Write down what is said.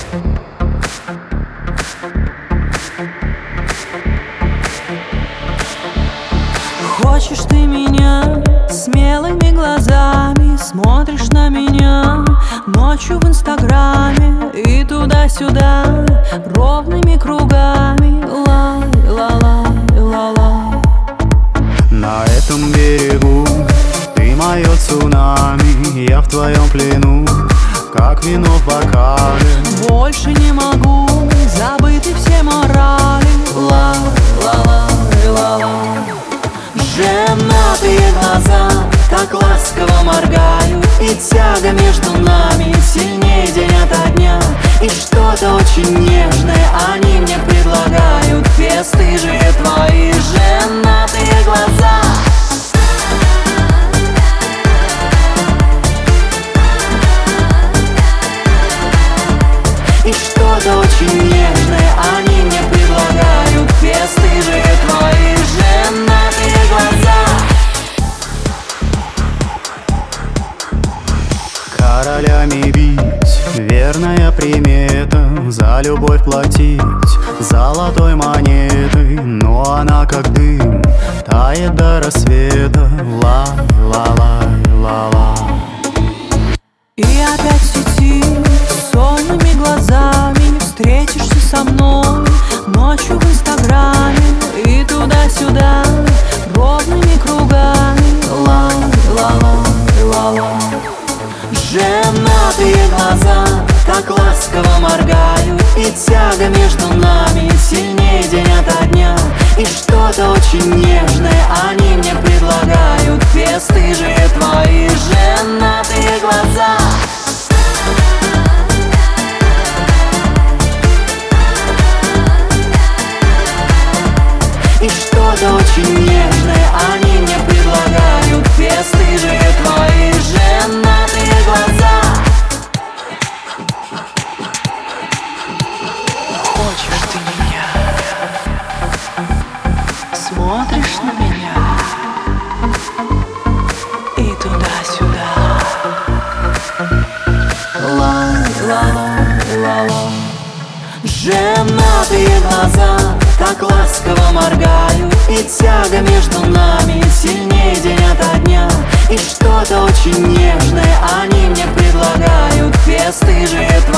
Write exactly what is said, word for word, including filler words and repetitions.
Хочешь ты меня смелыми глазами, смотришь на меня ночью в инстаграме и туда-сюда ровными кругами. Лай, ла-лай, ла-лай. На этом берегу ты мое цунами, я в твоем плену, как вино в бокале. Больше не могу, забыты все морали. Лай, ла-лай, ла-лай. Женатые глаза так ласково моргают, и тяга между нами сильнее день ото дня. И что-то очень нежное они мне предлагают, бесстыжие твои женатые глаза. И что-то очень нежное они мне предлагают, бесстыжие твои женатые глаза. Королями бить, верная примета, за любовь платить золотой монетой. Но она как дым, тает до рассвета. Ла-ла-лай-ла-ла. И опять в сети сонными глазами встретишься со мной ночью в инстаграме и туда-сюда ровными кругами. Ла-ла-ла-ла-ла. Женатые глаза так ласково моргают, и тяга между нами сильнее день ото дня. И что-то очень нежное они мне предлагают, бесстыжие твои женатые глаза. И что-то очень нежное они мне предлагают, бесстыжие твои женатые глаза. Хочешь ты меня, смотришь на меня и туда-сюда. Ла-ла-ла-ла-ла. Женатые глаза так ласково моргают, и тяга между нами сильнее день ото дня. И что-то очень нежное они мне предлагают, бесстыжие твои